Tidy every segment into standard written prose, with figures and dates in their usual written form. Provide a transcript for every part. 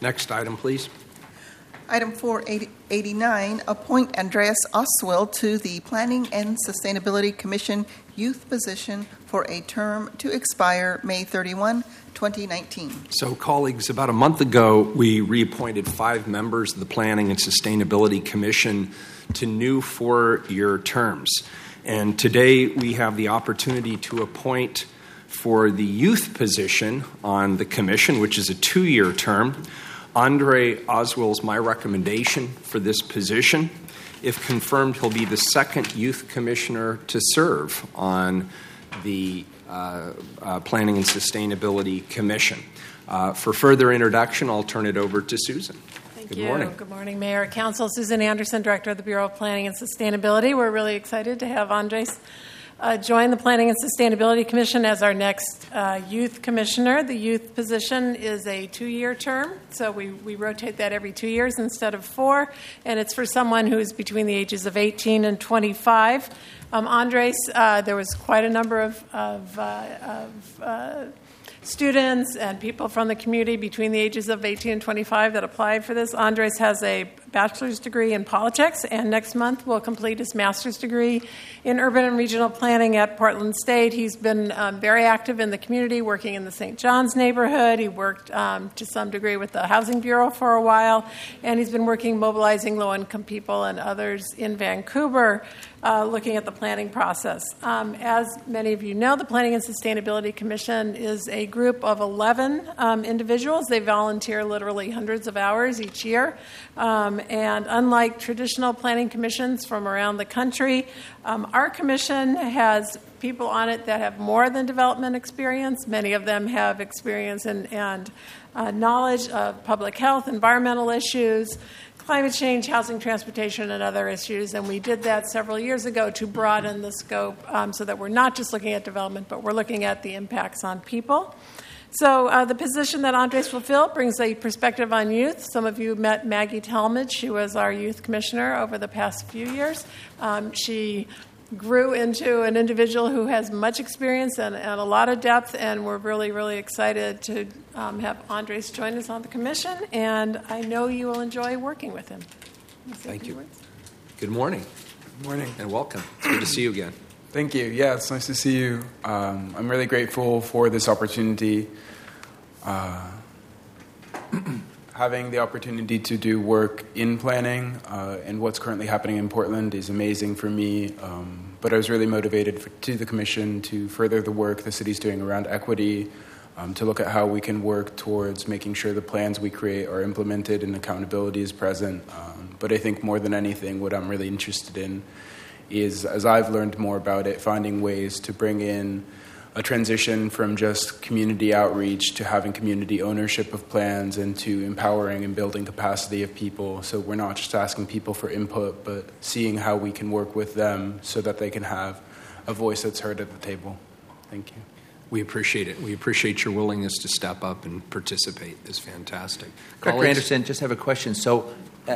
Next item, please. Item 489, appoint Andreas Oswald to the Planning and Sustainability Commission youth position for a term to expire May 31, 2019. So, colleagues, about a month ago, we reappointed 5 members of the Planning and Sustainability Commission to new 4-year terms. And today we have the opportunity to appoint for the youth position on the commission, which is a 2-year term. Andre Oswald is my recommendation for this position. If confirmed, he'll be the second youth commissioner to serve on the Planning and Sustainability Commission. For further introduction, I'll turn it over to Susan. Good morning. Good morning, Mayor, Council. Susan Anderson, Director of the Bureau of Planning and Sustainability. We're really excited to have Andres join the Planning and Sustainability Commission as our next youth commissioner. The youth position is a 2-year term, so we rotate that every 2 years instead of 4, and it's for someone who's between the ages of 18 and 25. Andres, there was quite a number of students and people from the community between the ages of 18 and 25 that applied for this. Andres has a bachelor's degree in politics, and next month will complete his master's degree in urban and regional planning at Portland State. He's been very active in the community, working in the St. John's neighborhood. He worked to some degree with the Housing Bureau for a while, and he's been working mobilizing low-income people and others in Vancouver, looking at the planning process. As many of you know, the Planning and Sustainability Commission is a group of 11 individuals. They volunteer literally hundreds of hours each year. And unlike traditional planning commissions from around the country, our commission has people on it that have more than development experience. Many of them have experience and knowledge of public health, environmental issues, climate change, housing, transportation, and other issues. And we did that several years ago to broaden the scope so that we're not just looking at development, but we're looking at the impacts on people. So the position that Andres will fill brings a perspective on youth. Some of you met Maggie Talmadge. She was our youth commissioner over the past few years. She grew into an individual who has much experience and a lot of depth, and we're really, really excited to have Andres join us on the commission, and I know you will enjoy working with him. Thank you. Good morning. Good morning. And welcome. It's good to see you again. Thank you. Yeah, it's nice to see you. I'm really grateful for this opportunity. Having the opportunity to do work in planning and what's currently happening in Portland is amazing for me. But I was really motivated to the Commission to further the work the city's doing around equity, to look at how we can work towards making sure the plans we create are implemented and accountability is present. But I think more than anything, what I'm really interested in is, as I've learned more about it, finding ways to bring in a transition from just community outreach to having community ownership of plans and to empowering and building capacity of people. So we're not just asking people for input, but seeing how we can work with them so that they can have a voice that's heard at the table. Thank you. We appreciate it. We appreciate your willingness to step up and participate. It's fantastic. Director Anderson, just have a question. So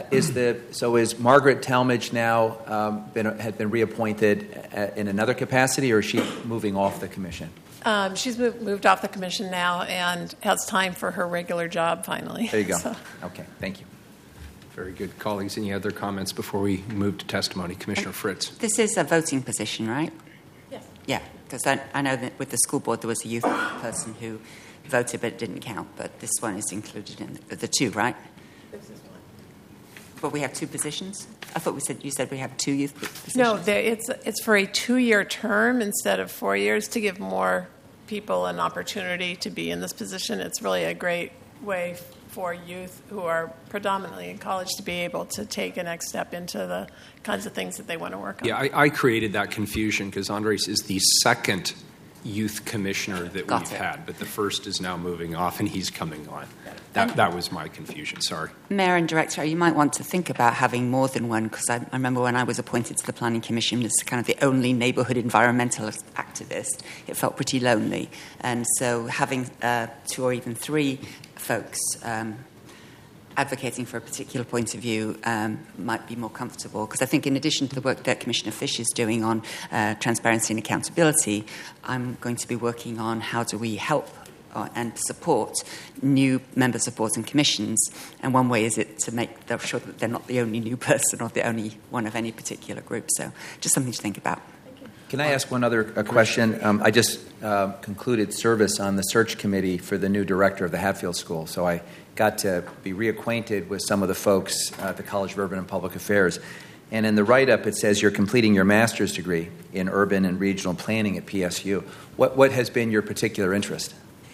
is Margaret Talmadge now had been reappointed in another capacity, or is she moving off the commission? She's moved off the commission now and has time for her regular job finally. There you go. So. Okay, thank you. Very good. Colleagues, any other comments before we move to testimony? Commissioner Fritz. This is a voting position, right? Yes. Yeah, because I know that with the school board there was a youth person who voted but it didn't count, but this one is included in the two, right? This is one. But we have two positions? I thought you said we have two youth positions. No, it's for a 2-year term instead of 4 years to give more people an opportunity to be in this position. It's really a great way for youth who are predominantly in college to be able to take a next step into the kinds of things that they want to work on. Yeah, I created that confusion because Andres is the second youth commissioner that we've had, but the first is now moving off and he's coming on. That was my confusion. Sorry. Mayor and Director, you might want to think about having more than one, because I remember when I was appointed to the Planning Commission as kind of the only neighbourhood environmentalist activist, it felt pretty lonely. And so having 2 or even 3 folks advocating for a particular point of view might be more comfortable, because I think in addition to the work that Commissioner Fish is doing on transparency and accountability, I'm going to be working on how do we help and support new member supporting commissions. And one way is it to make sure that they're not the only new person or the only one of any particular group. So just something to think about. Can I ask one other question? I just concluded service on the search committee for the new director of the Hatfield School, so I got to be reacquainted with some of the folks at the College of Urban and Public Affairs. And in the write-up, it says you're completing your master's degree in urban and regional planning at PSU. What has been your particular interest?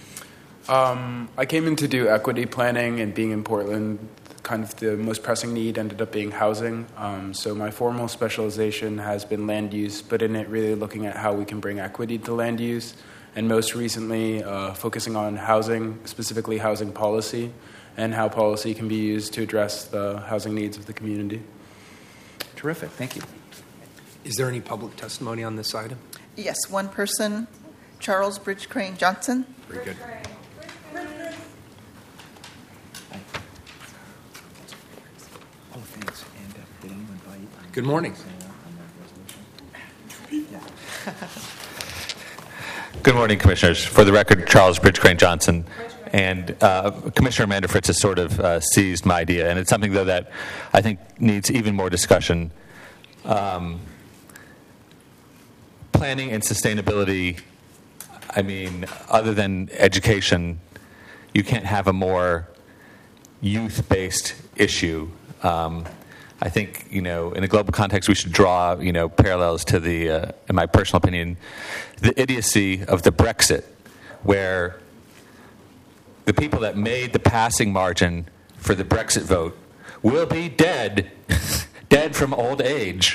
I came in to do equity planning, and being in Portland, kind of the most pressing need ended up being housing. So my formal specialization has been land use, but in it really looking at how we can bring equity to land use, and most recently focusing on housing, specifically housing policy, and how policy can be used to address the housing needs of the community. Terrific. Thank you. Is there any public testimony on this item? Yes, one person, Charles Bridge Crane Johnson. Very good. Oh, thanks. And did anyone invite? Good morning. Good morning, Commissioners. For the record, Charles Bridge Crane Johnson. And Commissioner Amanda Fritz has sort of seized my idea, and it's something, though, that I think needs even more discussion. Planning and sustainability, I mean, other than education, you can't have a more youth-based issue. I think, in a global context, we should draw, parallels to the, in my personal opinion, the idiocy of the Brexit, where the people that made the passing margin for the Brexit vote will be dead, dead from old age,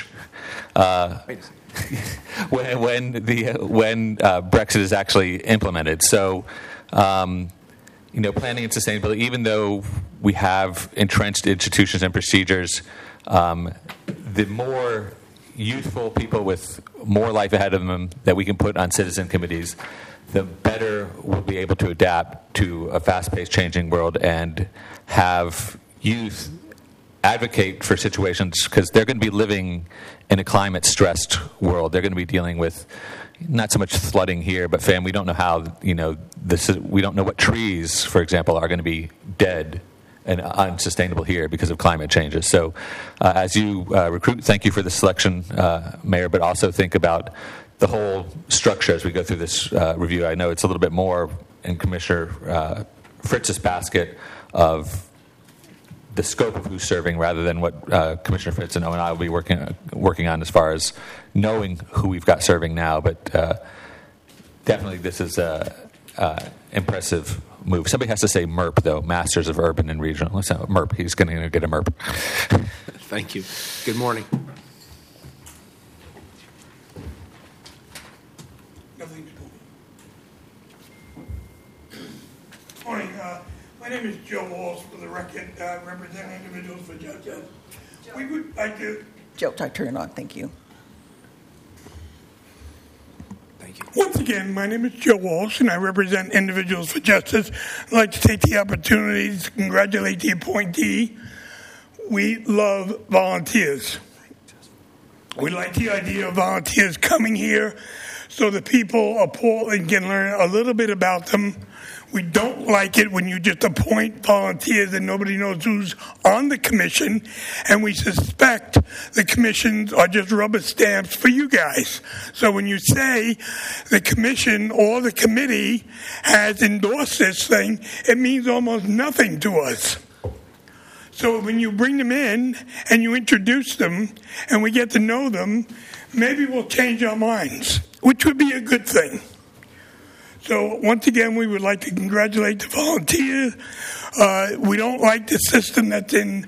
when Brexit is actually implemented. So, planning and sustainability, even though we have entrenched institutions and procedures, the more youthful people with more life ahead of them that we can put on citizen committees, the better we'll be able to adapt to a fast-paced, changing world and have youth advocate for situations, because they're going to be living in a climate-stressed world. They're going to be dealing with not so much flooding here, but we don't know how, we don't know what trees, for example, are going to be dead and unsustainable here because of climate changes. So as you recruit, thank you for the selection, Mayor, but also think about the whole structure as we go through this review. I know it's a little bit more in Commissioner Fritz's basket of the scope of who's serving rather than what Commissioner Fritz and I will be working on as far as knowing who we've got serving now. But definitely this is an impressive move. Somebody has to say MERP, though, Masters of Urban and Regional. Let's have MERP. He's going to get a MERP. Thank you. Good morning. Morning. My name is Joe Walsh, for the record, representing Individuals for Justice. We would like to... Joe, turn it on. Thank you. Thank you. Once again, my name is Joe Walsh, and I represent Individuals for Justice. I'd like to take the opportunity to congratulate the appointee. We love volunteers. We like the idea of volunteers coming here so the people of Portland can learn a little bit about them. We don't like it when you just appoint volunteers and nobody knows who's on the commission, and we suspect the commissions are just rubber stamps for you guys. So when you say the commission or the committee has endorsed this thing, it means almost nothing to us. So when you bring them in and you introduce them and we get to know them, maybe we'll change our minds, which would be a good thing. So once again, we would like to congratulate the volunteers. We don't like the system that's in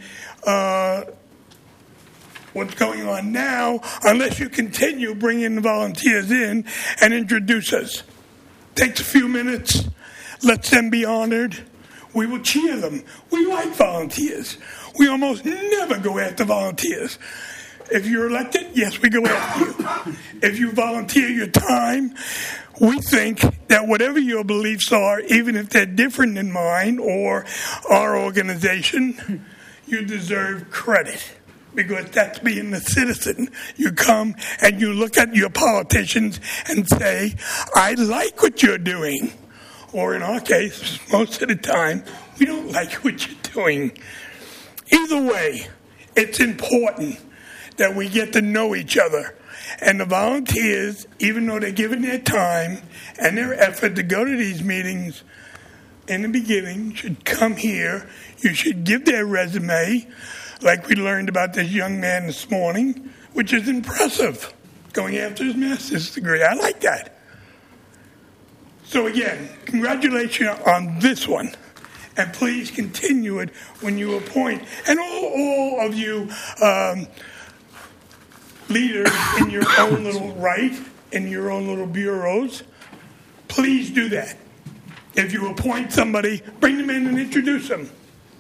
what's going on now unless you continue bringing the volunteers in and introduce us. Takes a few minutes. Lets them be honored. We will cheer them. We like volunteers. We almost never go after volunteers. If you're elected, yes, we go after you. If you volunteer your time, we think that whatever your beliefs are, even if they're different than mine or our organization, you deserve credit, because that's being a citizen. You come and you look at your politicians and say, I like what you're doing, or in our case, most of the time, we don't like what you're doing. Either way, it's important that we get to know each other. And the volunteers, even though they're giving their time and their effort to go to these meetings in the beginning, should come here. You should give their resume, like we learned about this young man this morning, which is impressive, going after his master's degree. I like that. So again, congratulations on this one. And please continue it when you appoint. And all of you leaders in your own little right, in your own little bureaus, please do that. If you appoint somebody, bring them in and introduce them.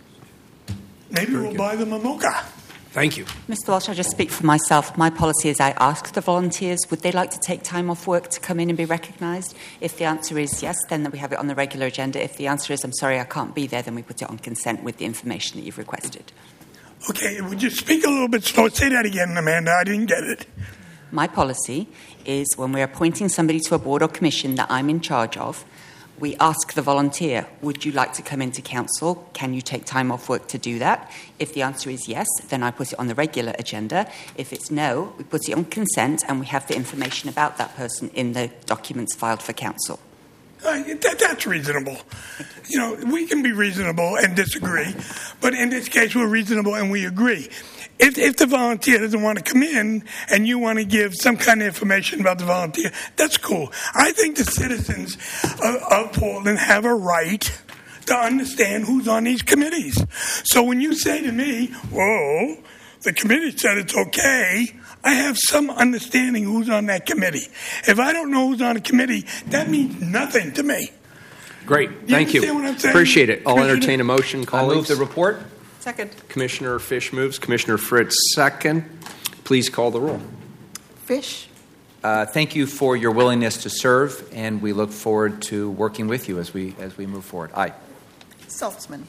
Maybe we'll buy them a mocha. Thank you. Mr. Walsh, I'll just speak for myself. My policy is I ask the volunteers, would they like to take time off work to come in and be recognised? If the answer is yes, then we have it on the regular agenda. If the answer is, I'm sorry, I can't be there, then we put it on consent with the information that you've requested. Okay, would you speak a little bit slow? Say that again, Amanda. I didn't get it. My policy is when we're appointing somebody to a board or commission that I'm in charge of, we ask the volunteer, would you like to come into council? Can you take time off work to do that? If the answer is yes, then I put it on the regular agenda. If it's no, we put it on consent and we have the information about that person in the documents filed for council. That's reasonable. You know, we can be reasonable and disagree, but in this case, we're reasonable and we agree. If the volunteer doesn't want to come in and you want to give some kind of information about the volunteer, that's cool. I think the citizens of Portland have a right to understand who's on these committees. So when you say to me, whoa, the committee said it's okay, I have some understanding who's on that committee. If I don't know who's on a committee, that means nothing to me. Great. Thank you. Understand what I'm saying? Appreciate it. I'll entertain a motion, I colleagues. move the report. Second. Commissioner Fish moves. Commissioner Fritz second. Please call the roll. Fish. Thank you for your willingness to serve, and we look forward to working with you as we move forward. Aye. Saltzman.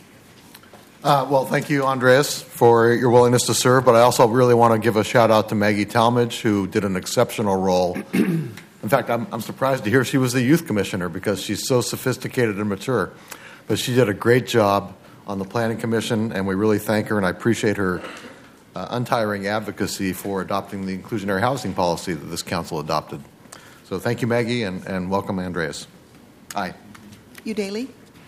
Well, thank you, Andreas, for your willingness to serve, but I also really want to give a shout-out to Maggie Talmadge, who did an exceptional role. In fact, I'm surprised to hear she was the youth commissioner because she's so sophisticated and mature. But she did a great job on the Planning Commission, and we really thank her, and I appreciate her untiring advocacy for adopting the inclusionary housing policy that this council adopted. So thank you, Maggie, and welcome, Andreas. Aye. Udaley.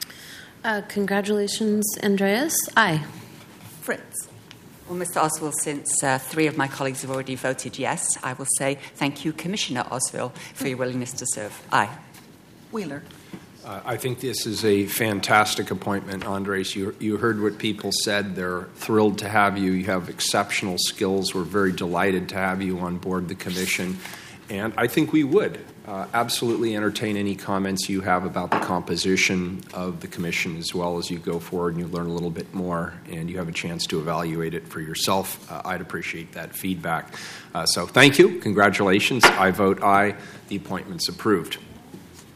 Congratulations, Andreas. Aye. Fritz. Well, Mr. Oswald, since three of my colleagues have already voted yes, I will say thank you, Commissioner Oswald, for your willingness to serve. Aye. Wheeler. I think this is a fantastic appointment, Andres. You heard what people said. They're thrilled to have you. You have exceptional skills. We're very delighted to have you on board the commission. And I think we would absolutely entertain any comments you have about the composition of the commission as well as you go forward and you learn a little bit more and you have a chance to evaluate it for yourself. I'd appreciate that feedback. So thank you. Congratulations. I vote aye. The appointment's approved.